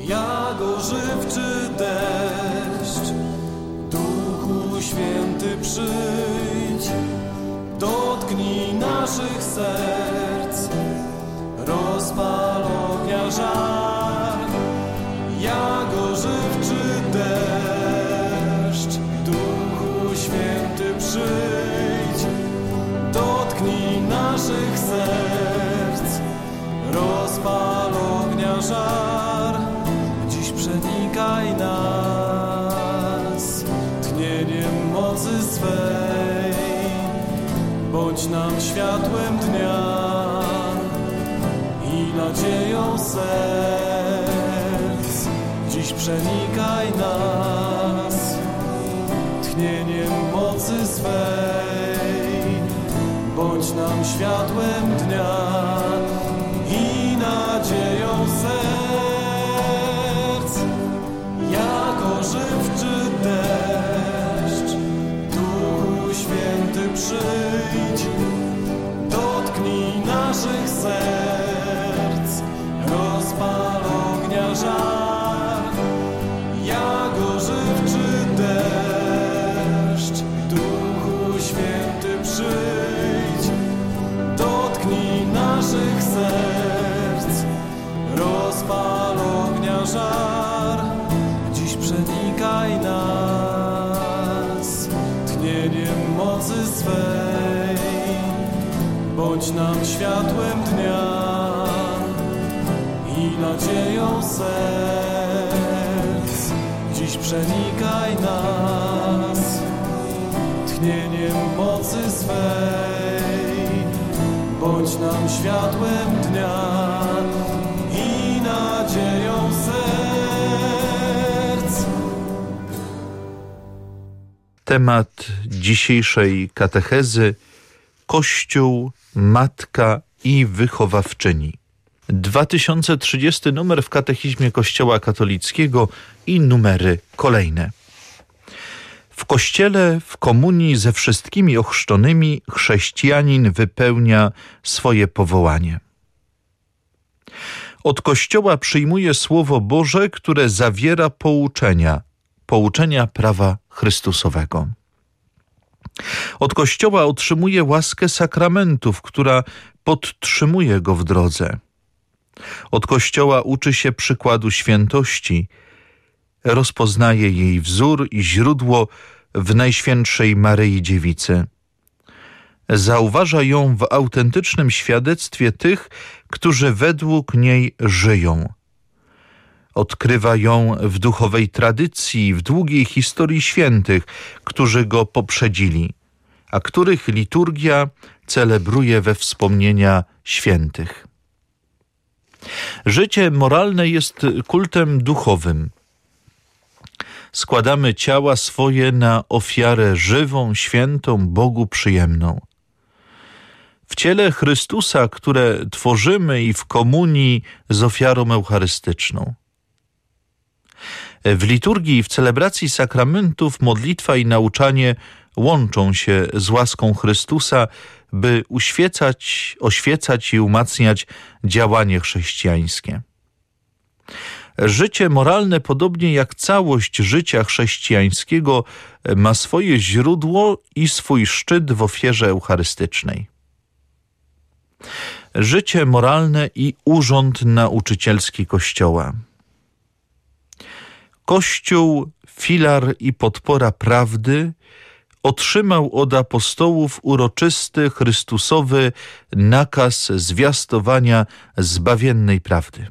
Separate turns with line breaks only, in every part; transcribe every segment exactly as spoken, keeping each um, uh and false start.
Jak ożywczy deszcz, Duchu Święty przyjdź, dotknij naszych serc, rozpal ognia żar. Jak ożywczy deszcz, Duchu Święty przyjdź, dotknij naszych serc, rozpal ognia żar. Dziś przenikaj nas tchnieniem mocy swej, bądź nam światłem dnia i nadzieją serc. Dziś przenikaj nas tchnieniem mocy swej, bądź nam światłem dnia i nadzieją serc. Jak ożywczy deszcz, Duchu Święty przyjdź, dotknij naszych serc, rozpal ognia żar. Jak ożywczy deszcz, Duchu Święty przyjdź, dotknij naszych serc, rozpal ognia żar. Dziś przenikaj nas tchnieniem mocy swej, bądź nam światłem dnia i nadzieją serc. Dziś przenikaj nas tchnieniem mocy swej, bądź nam światłem dnia i nadzieją serc.
Temat dzisiejszej katechezy: Kościół, Matka i Wychowawczyni. dwa tysiące trzydziesty numer w Katechizmie Kościoła Katolickiego i numery kolejne. W Kościele, w komunii ze wszystkimi ochrzczonymi, chrześcijanin wypełnia swoje powołanie. Od Kościoła przyjmuje Słowo Boże, które zawiera pouczenia, pouczenia prawa Chrystusowego. Od Kościoła otrzymuje łaskę sakramentów, która podtrzymuje go w drodze. Od Kościoła uczy się przykładu świętości, rozpoznaje jej wzór i źródło w Najświętszej Maryi Dziewicy. Zauważa ją w autentycznym świadectwie tych, którzy według niej żyją. Odkrywa ją w duchowej tradycji, w długiej historii świętych, którzy go poprzedzili, a których liturgia celebruje we wspomnienia świętych. Życie moralne jest kultem duchowym. Składamy ciała swoje na ofiarę żywą, świętą, Bogu przyjemną. W ciele Chrystusa, które tworzymy i w komunii z ofiarą eucharystyczną. W liturgii i w celebracji sakramentów modlitwa i nauczanie łączą się z łaską Chrystusa, by uświecać, oświecać i umacniać działanie chrześcijańskie. Życie moralne, podobnie jak całość życia chrześcijańskiego, ma swoje źródło i swój szczyt w ofierze eucharystycznej. Życie moralne i urząd nauczycielski Kościoła. Kościół, filar i podpora prawdy, otrzymał od apostołów uroczysty Chrystusowy nakaz zwiastowania zbawiennej prawdy.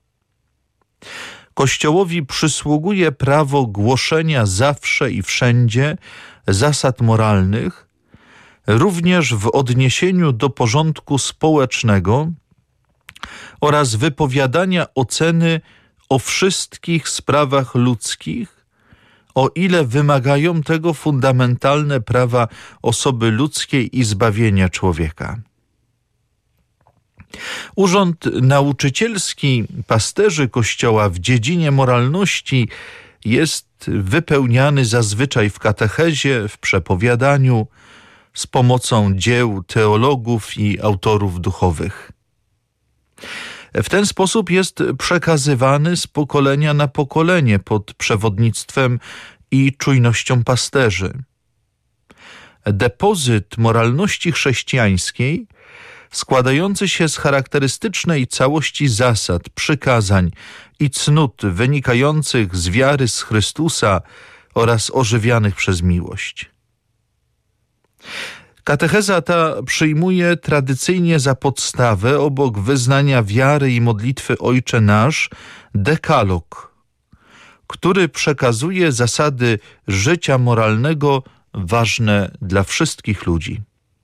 Kościołowi przysługuje prawo głoszenia zawsze i wszędzie zasad moralnych, również w odniesieniu do porządku społecznego oraz wypowiadania oceny o wszystkich sprawach ludzkich, o ile wymagają tego fundamentalne prawa osoby ludzkiej i zbawienia człowieka. Urząd nauczycielski pasterzy Kościoła w dziedzinie moralności jest wypełniany zazwyczaj w katechezie, w przepowiadaniu, z pomocą dzieł teologów i autorów duchowych. W ten sposób jest przekazywany z pokolenia na pokolenie pod przewodnictwem i czujnością pasterzy. Depozyt moralności chrześcijańskiej, składający się z charakterystycznej całości zasad, przykazań i cnót wynikających z wiary z Chrystusa oraz ożywianych przez miłość. Katecheza ta przyjmuje tradycyjnie za podstawę, obok wyznania wiary i modlitwy Ojcze Nasz, dekalog, który przekazuje zasady życia moralnego ważne dla wszystkich ludzi.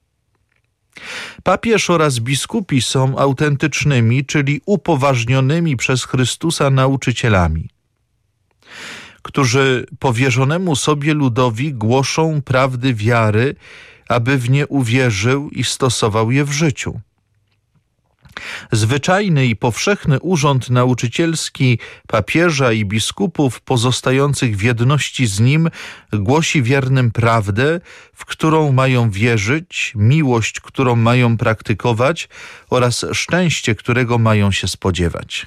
Papież oraz biskupi są autentycznymi, czyli upoważnionymi przez Chrystusa nauczycielami, którzy powierzonemu sobie ludowi głoszą prawdy wiary, aby w nie uwierzył i stosował je w życiu. Zwyczajny i powszechny urząd nauczycielski papieża i biskupów pozostających w jedności z nim głosi wiernym prawdę, w którą mają wierzyć, miłość, którą mają praktykować oraz szczęście, którego mają się spodziewać.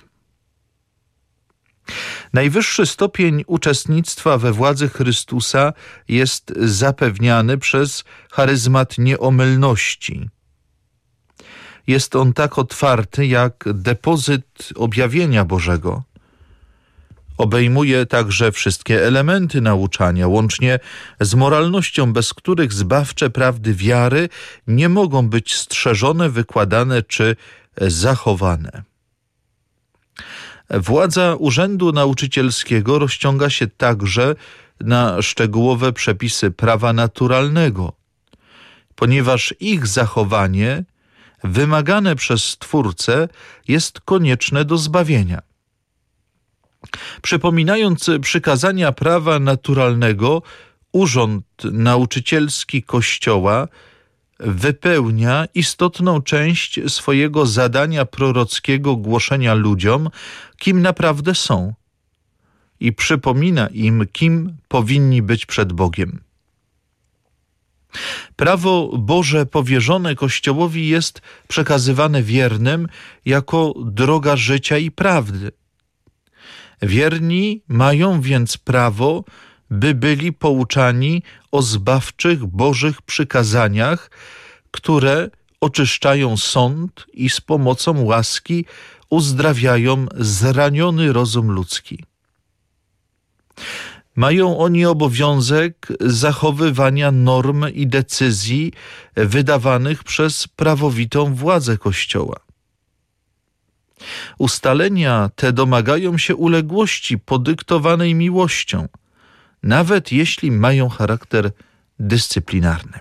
Najwyższy stopień uczestnictwa we władzy Chrystusa jest zapewniany przez charyzmat nieomylności. Jest on tak otwarty jak depozyt objawienia Bożego. Obejmuje także wszystkie elementy nauczania, łącznie z moralnością, bez których zbawcze prawdy wiary nie mogą być strzeżone, wykładane czy zachowane. Władza urzędu nauczycielskiego rozciąga się także na szczegółowe przepisy prawa naturalnego, ponieważ ich zachowanie wymagane przez Stwórcę jest konieczne do zbawienia. Przypominając przykazania prawa naturalnego, urząd nauczycielski Kościoła wypełnia istotną część swojego zadania prorockiego głoszenia ludziom, kim naprawdę są, i przypomina im, kim powinni być przed Bogiem. Prawo Boże powierzone Kościołowi jest przekazywane wiernym jako droga życia i prawdy. Wierni mają więc prawo, by byli pouczani o zbawczych Bożych przykazaniach, które oczyszczają sąd i z pomocą łaski uzdrawiają zraniony rozum ludzki. Mają oni obowiązek zachowywania norm i decyzji wydawanych przez prawowitą władzę Kościoła. Ustalenia te domagają się uległości podyktowanej miłością, nawet jeśli mają charakter dyscyplinarny.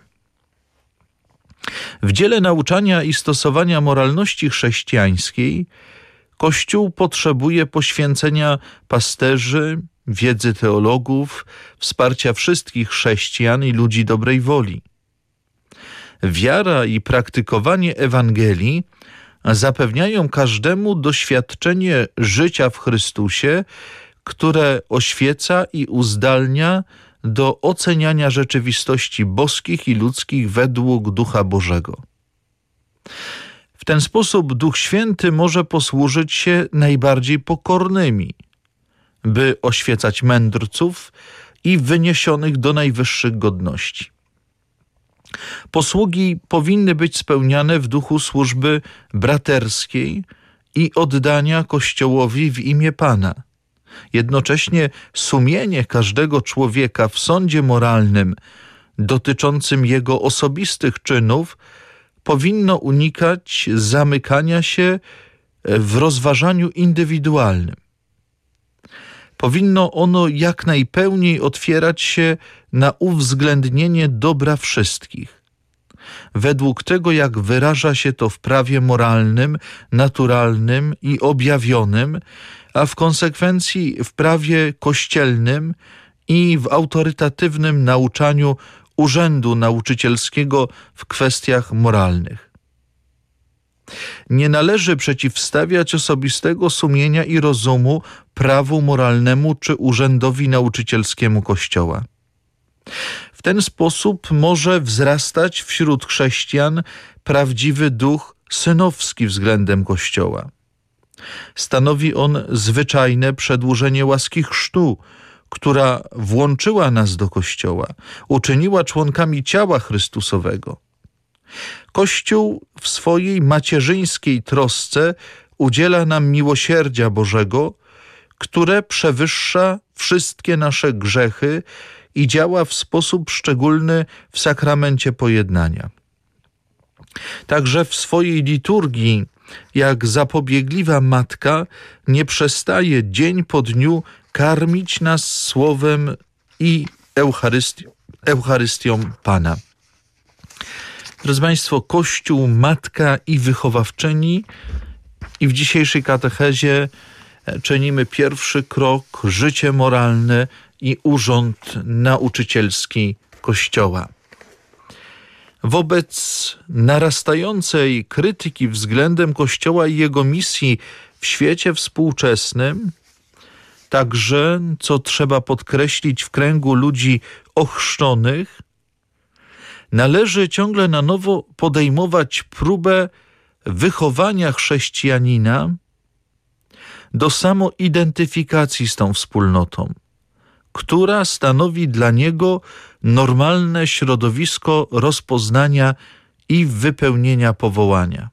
W dziele nauczania i stosowania moralności chrześcijańskiej Kościół potrzebuje poświęcenia pasterzy, wiedzy teologów, wsparcia wszystkich chrześcijan i ludzi dobrej woli. Wiara i praktykowanie Ewangelii zapewniają każdemu doświadczenie życia w Chrystusie, które oświeca i uzdalnia do oceniania rzeczywistości boskich i ludzkich według Ducha Bożego. W ten sposób Duch Święty może posłużyć się najbardziej pokornymi, by oświecać mędrców i wyniesionych do najwyższych godności. Posługi powinny być spełniane w duchu służby braterskiej i oddania Kościołowi w imię Pana. Jednocześnie sumienie każdego człowieka w sądzie moralnym dotyczącym jego osobistych czynów powinno unikać zamykania się w rozważaniu indywidualnym. Powinno ono jak najpełniej otwierać się na uwzględnienie dobra wszystkich, według tego, jak wyraża się to w prawie moralnym, naturalnym i objawionym, a w konsekwencji w prawie kościelnym i w autorytatywnym nauczaniu urzędu nauczycielskiego w kwestiach moralnych. Nie należy przeciwstawiać osobistego sumienia i rozumu prawu moralnemu czy urzędowi nauczycielskiemu Kościoła. W ten sposób może wzrastać wśród chrześcijan prawdziwy duch synowski względem Kościoła. Stanowi on zwyczajne przedłużenie łaski chrztu, która włączyła nas do Kościoła, uczyniła członkami ciała Chrystusowego. Kościół w swojej macierzyńskiej trosce udziela nam miłosierdzia Bożego, które przewyższa wszystkie nasze grzechy i działa w sposób szczególny w sakramencie pojednania. Także w swojej liturgii, jak zapobiegliwa matka, nie przestaje dzień po dniu karmić nas słowem i Eucharystią, Eucharystią Pana. Drodzy Państwo, Kościół, matka i wychowawczyni, i w dzisiejszej katechezie czynimy pierwszy krok, życie moralne i urząd nauczycielski Kościoła. Wobec narastającej krytyki względem Kościoła i jego misji w świecie współczesnym, także, co trzeba podkreślić, w kręgu ludzi ochrzczonych, należy ciągle na nowo podejmować próbę wychowania chrześcijanina do samoidentyfikacji z tą wspólnotą, która stanowi dla niego normalne środowisko rozpoznania i wypełnienia powołania.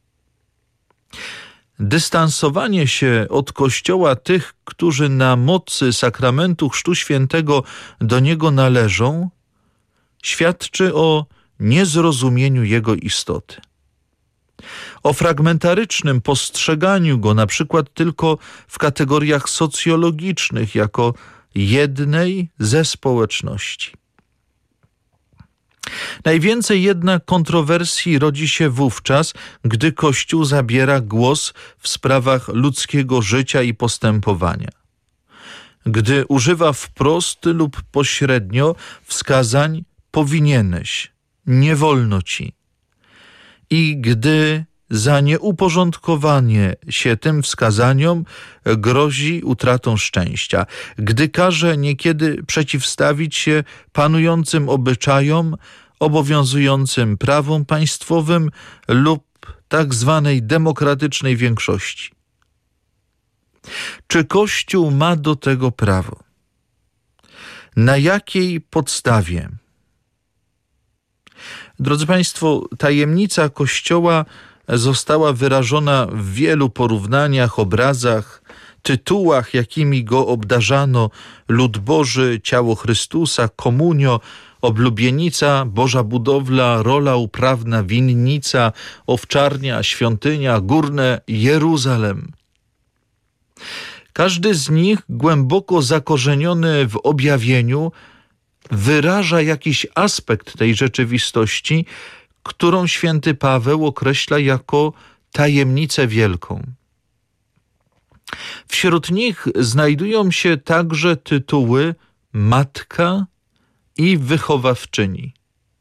Dystansowanie się od Kościoła tych, którzy na mocy sakramentu Chrztu Świętego do niego należą, świadczy o niezrozumieniu jego istoty, o fragmentarycznym postrzeganiu go na przykład tylko w kategoriach socjologicznych jako jednej ze społeczności. Najwięcej jednak kontrowersji rodzi się wówczas, gdy Kościół zabiera głos w sprawach ludzkiego życia i postępowania. Gdy używa wprost lub pośrednio wskazań powinieneś, nie wolno ci. I gdy za nieuporządkowanie się tym wskazaniom grozi utratą szczęścia, gdy każe niekiedy przeciwstawić się panującym obyczajom, obowiązującym prawom państwowym lub tak zwanej demokratycznej większości. Czy Kościół ma do tego prawo? Na jakiej podstawie? Drodzy Państwo, tajemnica Kościoła została wyrażona w wielu porównaniach, obrazach, tytułach, jakimi go obdarzano: lud Boży, ciało Chrystusa, komunio, oblubienica, Boża budowla, rola uprawna, winnica, owczarnia, świątynia, górne Jeruzalem. Każdy z nich, głęboko zakorzeniony w objawieniu, wyraża jakiś aspekt tej rzeczywistości, którą święty Paweł określa jako tajemnicę wielką. Wśród nich znajdują się także tytuły matka i wychowawczyni.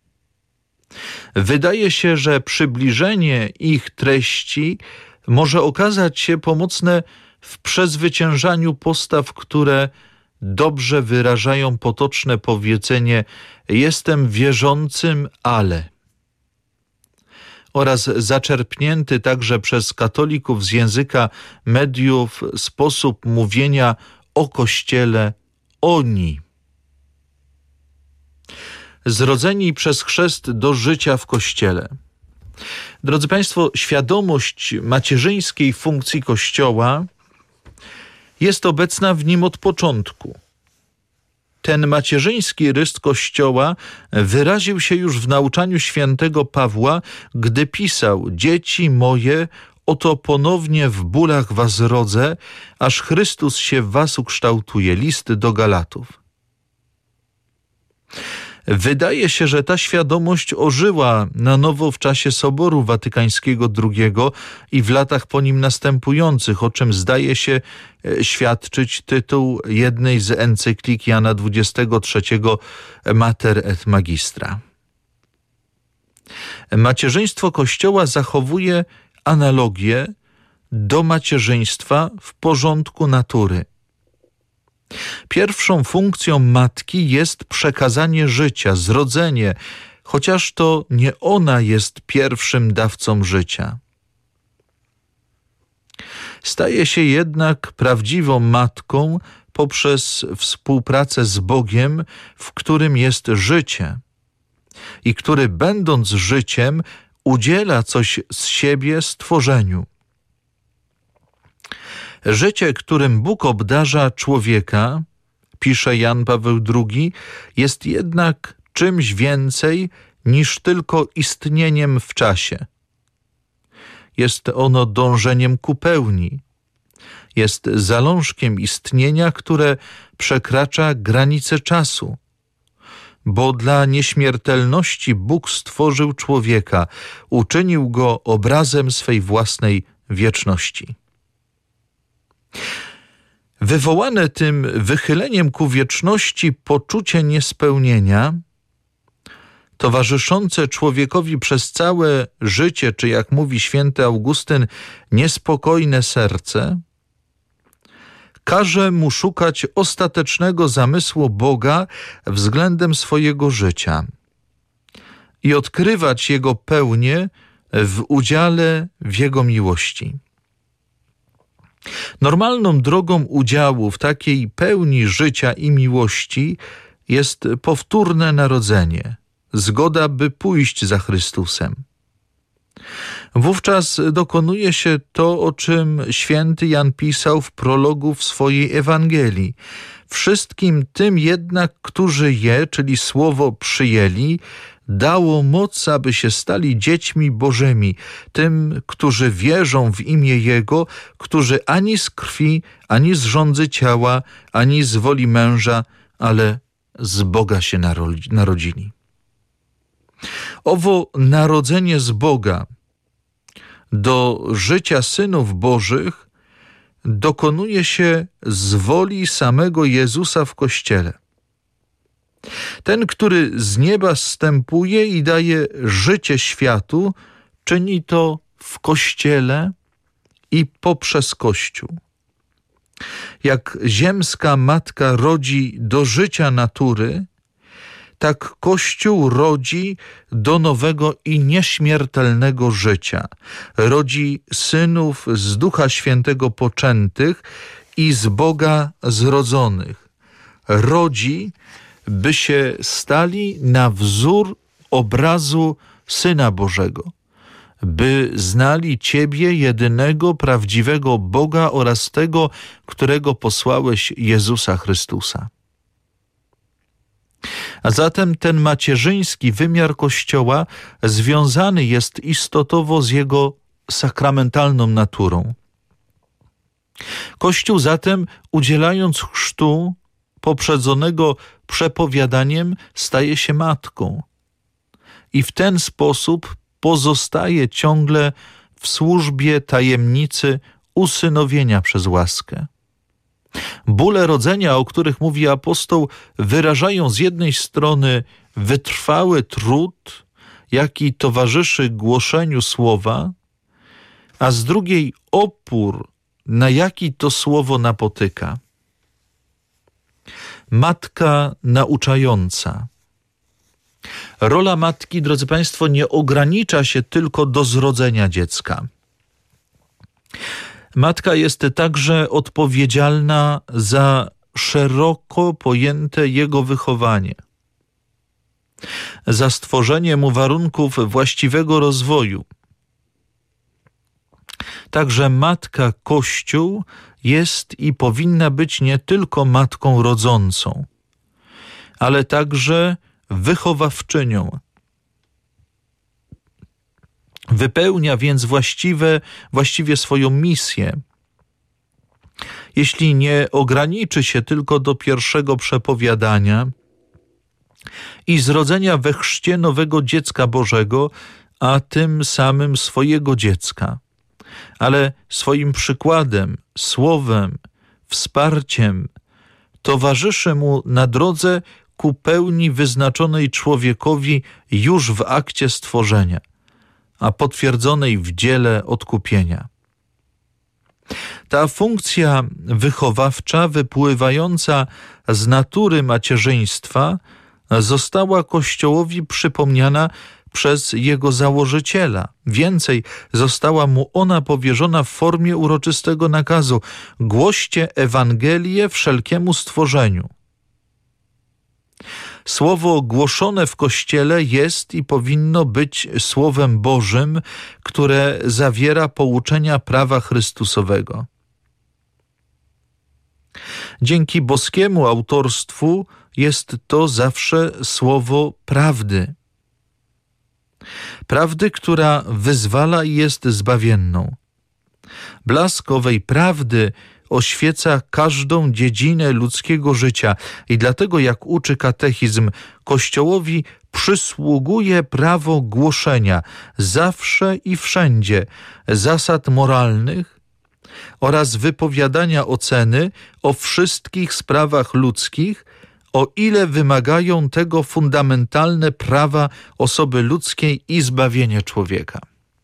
Wydaje się, że przybliżenie ich treści może okazać się pomocne w przezwyciężaniu postaw, które dobrze wyrażają potoczne powiedzenie „jestem wierzącym, ale”, oraz zaczerpnięty także przez katolików z języka mediów sposób mówienia o Kościele „oni”. Zrodzeni przez chrzest do życia w Kościele. Drodzy Państwo, świadomość macierzyńskiej funkcji Kościoła jest obecna w nim od początku. Ten macierzyński rys Kościoła wyraził się już w nauczaniu świętego Pawła, gdy pisał: dzieci moje, oto ponownie w bólach was rodzę, aż Chrystus się w was ukształtuje. List do Galatów. Wydaje się, że ta świadomość ożyła na nowo w czasie Soboru Watykańskiego drugiego i w latach po nim następujących, o czym zdaje się świadczyć tytuł jednej z encyklik Jana dwudziestego trzeciego Mater et Magistra. Macierzyństwo Kościoła zachowuje analogię do macierzyństwa w porządku natury. Pierwszą funkcją matki jest przekazanie życia, zrodzenie, chociaż to nie ona jest pierwszym dawcą życia. Staje się jednak prawdziwą matką poprzez współpracę z Bogiem, w którym jest życie i który, będąc życiem, udziela coś z siebie stworzeniu. Życie, którym Bóg obdarza człowieka, pisze Jan Paweł drugi, jest jednak czymś więcej niż tylko istnieniem w czasie. Jest ono dążeniem ku pełni. Jest zalążkiem istnienia, które przekracza granice czasu. Bo dla nieśmiertelności Bóg stworzył człowieka, uczynił go obrazem swej własnej wieczności. Wywołane tym wychyleniem ku wieczności poczucie niespełnienia, towarzyszące człowiekowi przez całe życie, czy jak mówi święty Augustyn, niespokojne serce, każe mu szukać ostatecznego zamysłu Boga względem swojego życia i odkrywać Jego pełnię w udziale w Jego miłości. Normalną drogą udziału w takiej pełni życia i miłości jest powtórne narodzenie, zgoda, by pójść za Chrystusem. Wówczas dokonuje się to, o czym święty Jan pisał w prologu w swojej Ewangelii. Wszystkim tym jednak, którzy je, czyli słowo przyjęli, dało moc, aby się stali dziećmi Bożymi, tym, którzy wierzą w imię Jego, którzy ani z krwi, ani z żądzy ciała, ani z woli męża, ale z Boga się narodzili. Owo narodzenie z Boga do życia synów Bożych dokonuje się z woli samego Jezusa w Kościele. Ten, który z nieba zstępuje i daje życie światu, czyni to w Kościele i poprzez Kościół. Jak ziemska matka rodzi do życia natury, tak Kościół rodzi do nowego i nieśmiertelnego życia. Rodzi synów z Ducha Świętego poczętych i z Boga zrodzonych. Rodzi, by się stali na wzór obrazu Syna Bożego, by znali Ciebie, jedynego, prawdziwego Boga oraz tego, którego posłałeś, Jezusa Chrystusa. A zatem ten macierzyński wymiar Kościoła związany jest istotowo z jego sakramentalną naturą. Kościół zatem, udzielając chrztu poprzedzonego przepowiadaniem, staje się matką i w ten sposób pozostaje ciągle w służbie tajemnicy usynowienia przez łaskę. Bóle rodzenia, o których mówi apostoł, wyrażają z jednej strony wytrwały trud, jaki towarzyszy głoszeniu słowa, a z drugiej opór, na jaki to słowo napotyka. Matka nauczająca. Rola matki, drodzy Państwo, nie ogranicza się tylko do zrodzenia dziecka. Matka jest także odpowiedzialna za szeroko pojęte jego wychowanie, za stworzenie mu warunków właściwego rozwoju. Także matka Kościół jest i powinna być nie tylko matką rodzącą, ale także wychowawczynią. Wypełnia więc właściwe, właściwie swoją misję. Jeśli nie ograniczy się tylko do pierwszego przepowiadania i zrodzenia we chrzcie nowego dziecka Bożego, a tym samym swojego dziecka, ale swoim przykładem, słowem, wsparciem towarzyszy mu na drodze ku pełni wyznaczonej człowiekowi już w akcie stworzenia, a potwierdzonej w dziele odkupienia. Ta funkcja wychowawcza, wypływająca z natury macierzyństwa, została Kościołowi przypomniana przez jego założyciela. Więcej, została mu ona powierzona w formie uroczystego nakazu: głoście Ewangelię wszelkiemu stworzeniu. Słowo głoszone w Kościele jest i powinno być Słowem Bożym, które zawiera pouczenia prawa Chrystusowego. Dzięki boskiemu autorstwu jest to zawsze słowo prawdy. Prawdy, która wyzwala i jest zbawienną. Blask owej prawdy oświeca każdą dziedzinę ludzkiego życia i dlatego, jak uczy katechizm, Kościołowi przysługuje prawo głoszenia zawsze i wszędzie zasad moralnych oraz wypowiadania oceny o wszystkich sprawach ludzkich, o ile wymagają tego fundamentalne prawa osoby ludzkiej i zbawienie człowieka.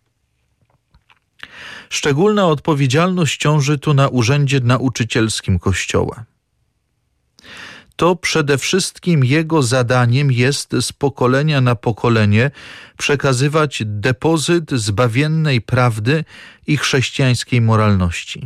Szczególna odpowiedzialność ciąży tu na urzędzie nauczycielskim Kościoła. To przede wszystkim jego zadaniem jest z pokolenia na pokolenie przekazywać depozyt zbawiennej prawdy i chrześcijańskiej moralności.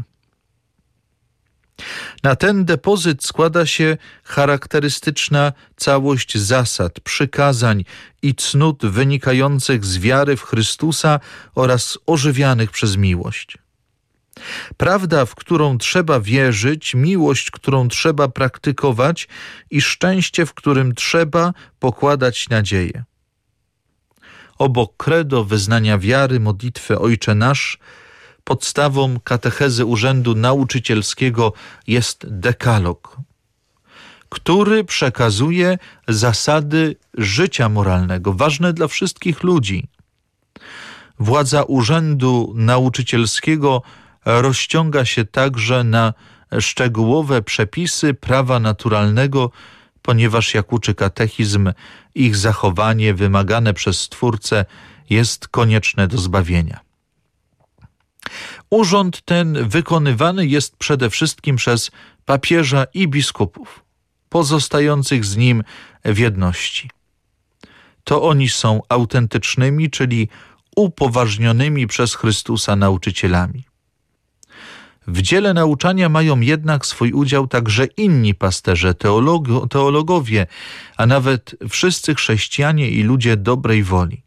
Na ten depozyt składa się charakterystyczna całość zasad, przykazań i cnót wynikających z wiary w Chrystusa oraz ożywianych przez miłość. Prawda, w którą trzeba wierzyć, miłość, którą trzeba praktykować i szczęście, w którym trzeba pokładać nadzieję. Obok credo, wyznania wiary, modlitwy Ojcze Nasz, podstawą katechezy Urzędu Nauczycielskiego jest dekalog, który przekazuje zasady życia moralnego, ważne dla wszystkich ludzi. Władza Urzędu Nauczycielskiego rozciąga się także na szczegółowe przepisy prawa naturalnego, ponieważ, jak uczy katechizm, ich zachowanie wymagane przez Stwórcę jest konieczne do zbawienia. Urząd ten wykonywany jest przede wszystkim przez papieża i biskupów, pozostających z nim w jedności. To oni są autentycznymi, czyli upoważnionymi przez Chrystusa nauczycielami. W dziele nauczania mają jednak swój udział także inni pasterze, teolog- teologowie, a nawet wszyscy chrześcijanie i ludzie dobrej woli.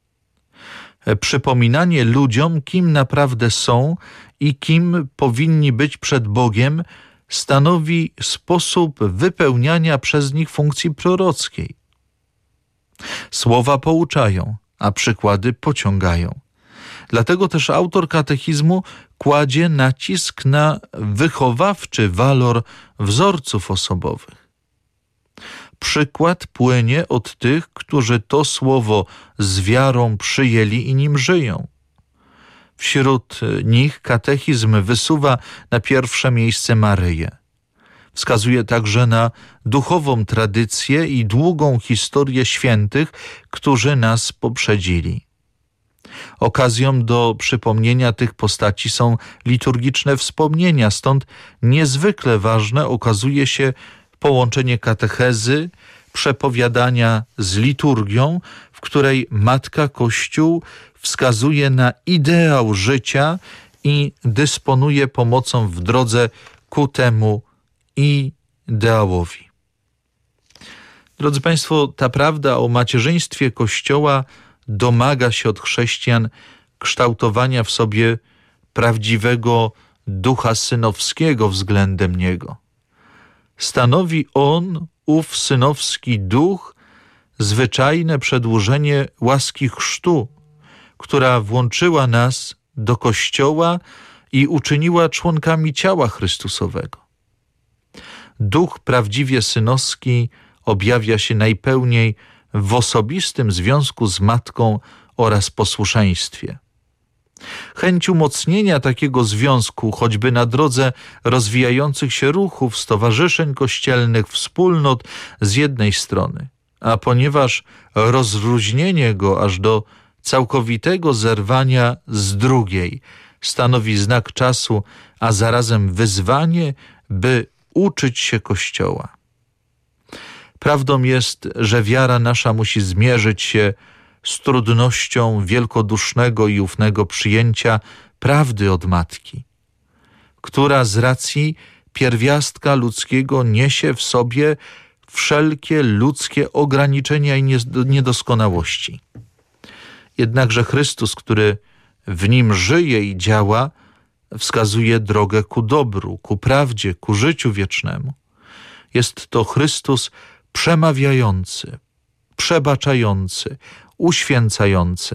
Przypominanie ludziom, kim naprawdę są i kim powinni być przed Bogiem, stanowi sposób wypełniania przez nich funkcji prorockiej. Słowa pouczają, a przykłady pociągają. Dlatego też autor katechizmu kładzie nacisk na wychowawczy walor wzorców osobowych. Przykład płynie od tych, którzy to słowo z wiarą przyjęli i nim żyją. Wśród nich katechizm wysuwa na pierwsze miejsce Maryję. Wskazuje także na duchową tradycję i długą historię świętych, którzy nas poprzedzili. Okazją do przypomnienia tych postaci są liturgiczne wspomnienia, stąd niezwykle ważne okazuje się połączenie katechezy, przepowiadania z liturgią, w której Matka Kościół wskazuje na ideał życia i dysponuje pomocą w drodze ku temu ideałowi. Drodzy Państwo, ta prawda o macierzyństwie Kościoła domaga się od chrześcijan kształtowania w sobie prawdziwego ducha synowskiego względem Niego. Stanowi on, ów synowski duch, zwyczajne przedłużenie łaski chrztu, która włączyła nas do Kościoła i uczyniła członkami ciała Chrystusowego. Duch prawdziwie synowski objawia się najpełniej w osobistym związku z Matką oraz posłuszeństwie. Chęć umocnienia takiego związku, choćby na drodze rozwijających się ruchów, stowarzyszeń kościelnych, wspólnot z jednej strony, a ponieważ rozluźnienie go aż do całkowitego zerwania z drugiej stanowi znak czasu, a zarazem wyzwanie, by uczyć się Kościoła. Prawdą jest, że wiara nasza musi zmierzyć się z trudnością wielkodusznego i ufnego przyjęcia prawdy od matki, która z racji pierwiastka ludzkiego niesie w sobie wszelkie ludzkie ograniczenia i niedoskonałości. Jednakże Chrystus, który w nim żyje i działa, wskazuje drogę ku dobru, ku prawdzie, ku życiu wiecznemu. Jest to Chrystus przemawiający, przebaczający, uświęcający.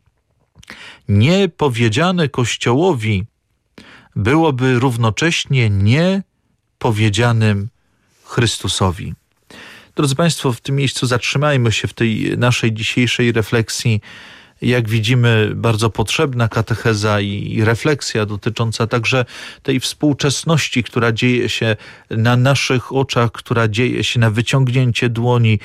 Nie powiedziane Kościołowi byłoby równocześnie nie powiedzianym Chrystusowi. Drodzy Państwo, w tym miejscu zatrzymajmy się w tej naszej dzisiejszej refleksji. Jak widzimy, bardzo potrzebna katecheza i refleksja dotycząca także tej współczesności, która dzieje się na naszych oczach, która dzieje się na wyciągnięcie dłoni.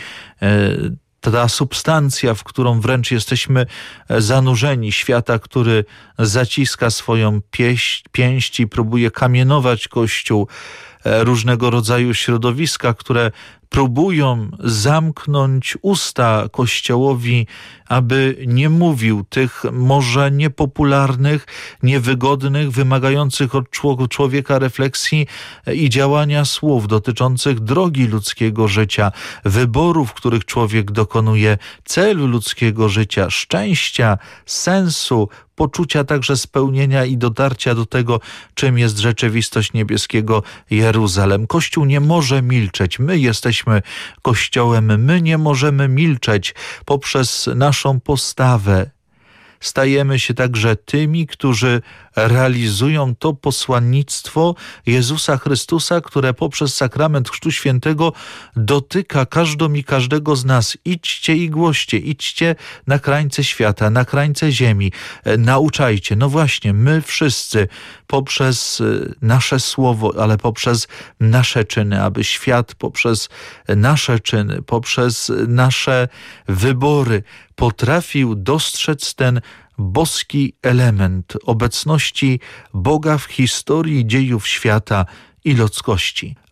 Ta substancja, w którą wręcz jesteśmy zanurzeni, świata, który zaciska swoją pieść, pięść i próbuje kamienować Kościół, różnego rodzaju środowiska, które próbują zamknąć usta Kościołowi, aby nie mówił tych może niepopularnych, niewygodnych, wymagających od człowieka refleksji i działania słów dotyczących drogi ludzkiego życia, wyborów, których człowiek dokonuje, celu ludzkiego życia, szczęścia, sensu, poczucia także spełnienia i dotarcia do tego, czym jest rzeczywistość niebieskiego Jeruzalem. Kościół nie może milczeć. My jesteśmy Kościołem. My nie możemy milczeć poprzez naszą postawę. Stajemy się także tymi, którzy realizują to posłannictwo Jezusa Chrystusa, które poprzez sakrament Chrztu Świętego dotyka każdą i każdego z nas. Idźcie i głoście, idźcie na krańce świata, na krańce ziemi, nauczajcie. No właśnie, my wszyscy poprzez nasze słowo, ale poprzez nasze czyny, aby świat poprzez nasze czyny, poprzez nasze wybory potrafił dostrzec ten boski element obecności Boga w historii dziejów świata i ludzkości.